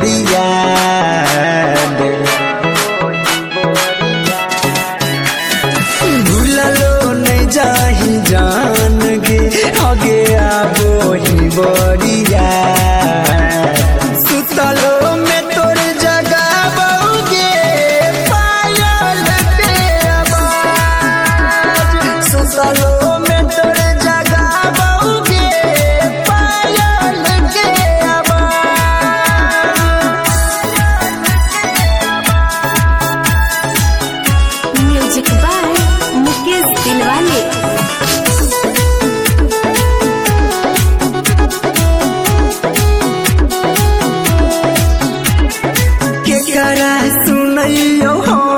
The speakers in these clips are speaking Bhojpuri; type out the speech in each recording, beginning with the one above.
बड़ी याद भूललो नहीं जाही जान गे आगे आबो ही बड़ी याद सुतलो में तोर जगाबोगे पायल के आवाज सुतलो में तोर जगाबोगे पायल के आवाज। Music by Mukesh Dilwale. केकरा सुनैयो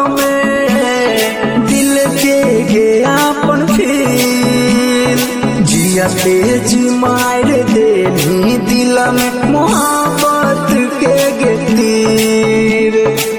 हमें दिल के गे आपन फील जिया तेज मार देनी दिल में मोहब्बत के गे तीर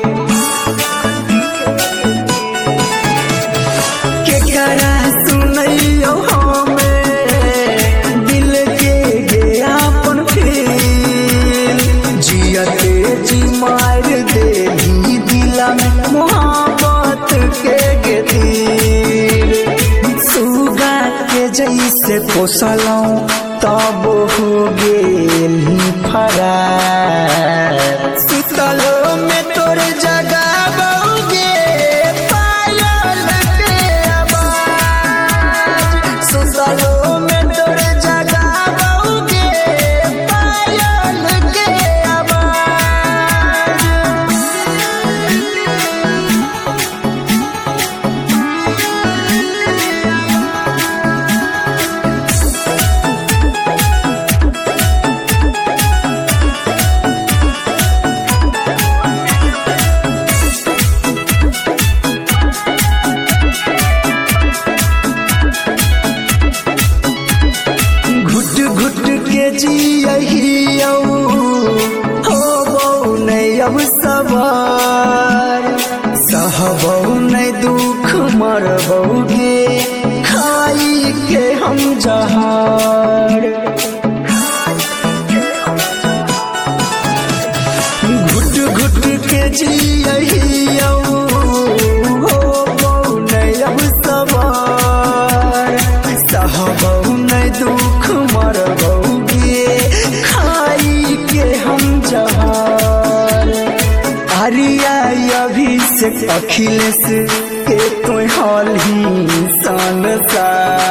केकरा सुनैयो हमें दिल के गे आपन फील जिया तेज मार देनी दिल में मोहब्बत के गे तीर सुगा के जैसे पोसलौं तब हो गेली फरार सुतलो में तोर जगाबोगे पायल के आवाज सुतलो में तोर जगाबोगे पायल के आवाज। घुट घुट के जियहियौ होबौ नहीं अब सवार सहबौ नहीं दुख मरबौगे खाई के हम जहार घुट घुट के जियहियौ होबौ नहीं अब सवार सहबौ नहीं दुख मरबौगे खाई के हम जहार आरिया अभिषेक अखिलेश के तो हाल ही संसार।